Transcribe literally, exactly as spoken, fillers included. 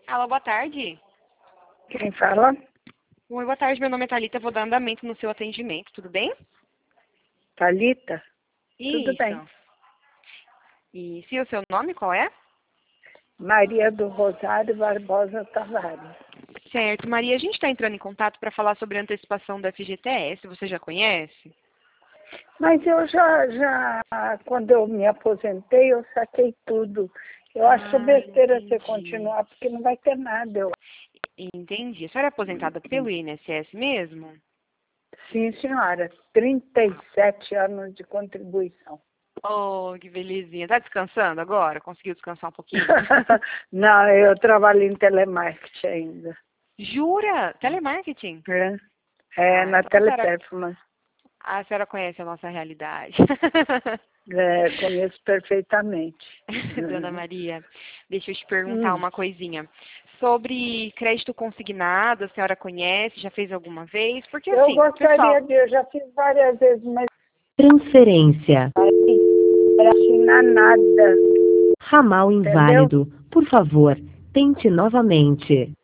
Alô, boa tarde. Quem fala? Oi, boa tarde. Meu nome é Thalita. Vou dar andamento no seu atendimento. Tudo bem? Thalita? Tudo Isso. bem. E se o seu nome, qual é? Maria do Rosário Barbosa Tavares. Certo. Maria, a gente está entrando em contato para falar sobre a antecipação do F G T S. Você já conhece? Mas eu já, já, quando eu me aposentei, eu saquei tudo. Eu acho Ah, besteira você entendi. continuar, porque não vai ter nada. Eu... Entendi. A senhora é aposentada pelo I N S S mesmo? Sim, senhora. trinta e sete anos de contribuição. Oh, que belezinha. Tá descansando agora? Conseguiu descansar um pouquinho? Não, eu trabalho em telemarketing ainda. Jura? Telemarketing? É, é Ah, na então a senhora, Teleperformance. a senhora conhece a nossa realidade. É, conheço perfeitamente. Dona Maria, deixa eu te perguntar Hum. uma coisinha. Sobre crédito consignado, a senhora conhece, já fez alguma vez? Porque Eu assim, pessoal, gostaria de, eu já fiz várias vezes, mas Transferência. para assinar nada, Ramal entendeu? inválido. Por favor, tente novamente.